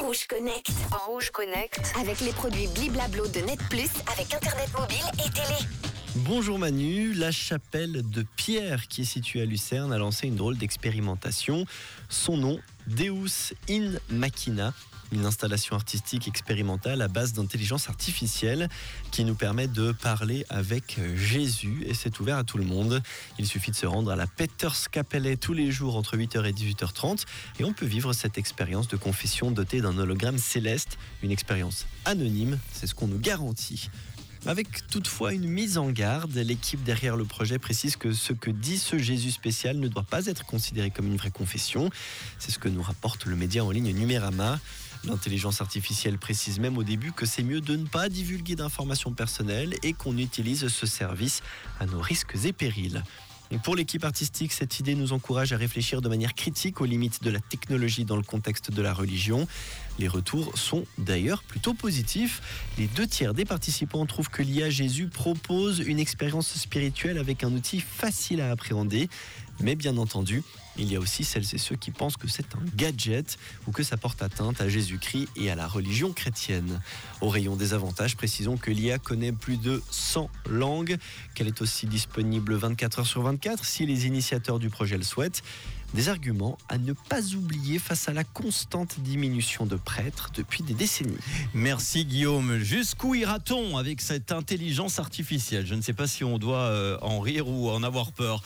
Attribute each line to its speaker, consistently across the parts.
Speaker 1: Rouge Connect.
Speaker 2: En Rouge Connect.
Speaker 1: Avec les produits Bliblablo de Net Plus avec Internet mobile et télé.
Speaker 3: Bonjour Manu, la chapelle de Pierre qui est située à Lucerne a lancé une drôle d'expérimentation. Son nom, Deus in Machina, une installation artistique expérimentale à base d'intelligence artificielle qui nous permet de parler avec Jésus et c'est ouvert à tout le monde. Il suffit de se rendre à la Peterskapelle tous les jours entre 8h et 18h30 et on peut vivre cette expérience de confession dotée d'un hologramme céleste, une expérience anonyme, c'est ce qu'on nous garantit. Avec toutefois une mise en garde, l'équipe derrière le projet précise que ce que dit ce Jésus spécial ne doit pas être considéré comme une vraie confession. C'est ce que nous rapporte le média en ligne Numérama. L'intelligence artificielle précise même au début que c'est mieux de ne pas divulguer d'informations personnelles et qu'on utilise ce service à nos risques et périls. Et pour l'équipe artistique, cette idée nous encourage à réfléchir de manière critique aux limites de la technologie dans le contexte de la religion. Les retours sont d'ailleurs plutôt positifs. Les 2/3 des participants trouvent que l'IA Jésus propose une expérience spirituelle avec un outil facile à appréhender. Mais bien entendu, il y a aussi celles et ceux qui pensent que c'est un gadget ou que ça porte atteinte à Jésus-Christ et à la religion chrétienne. Au rayon des avantages, précisons que l'IA connaît plus de 100 langues, qu'elle est aussi disponible 24 heures sur 24 si les initiateurs du projet le souhaitent. Des arguments à ne pas oublier face à la constante diminution de prêtres depuis des décennies.
Speaker 4: Merci Guillaume. Jusqu'où ira-t-on avec cette intelligence artificielle ? Je ne sais pas si on doit en rire ou en avoir peur.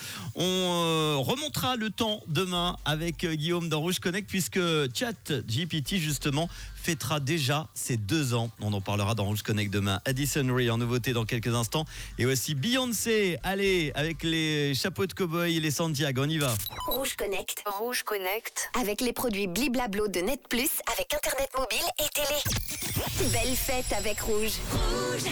Speaker 4: On remontera le temps demain avec Guillaume dans Rouge Connect puisque ChatGPT justement fêtera déjà ses 2 ans. On en parlera dans Rouge Connect demain. Addison Rae en nouveauté dans quelques instants. Et aussi Beyoncé. Allez, avec les chapeaux de cow-boy et les Santiago, on y va.
Speaker 1: Rouge Connect.
Speaker 2: En Rouge Connect.
Speaker 1: Avec les produits Bliblablo de Net Plus avec Internet mobile et télé. Belle fête avec Rouge.